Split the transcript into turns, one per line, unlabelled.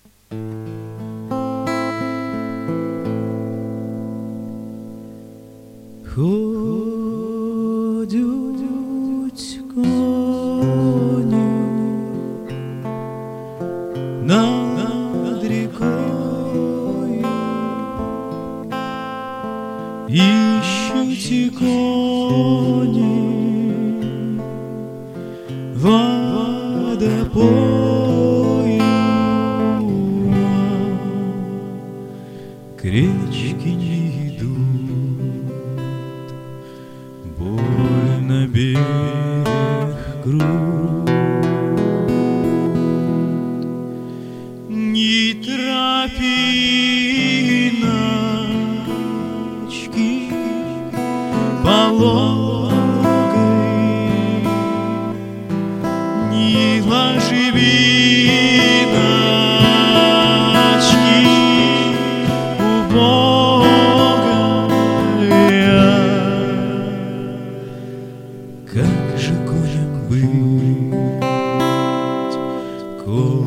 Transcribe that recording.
Ходять коні над рікою, іщуть коні водопою, к речке не идут, больно берег крут. Ни тропиночки пологой, ни ложбиночки убогая. Как же коням быть,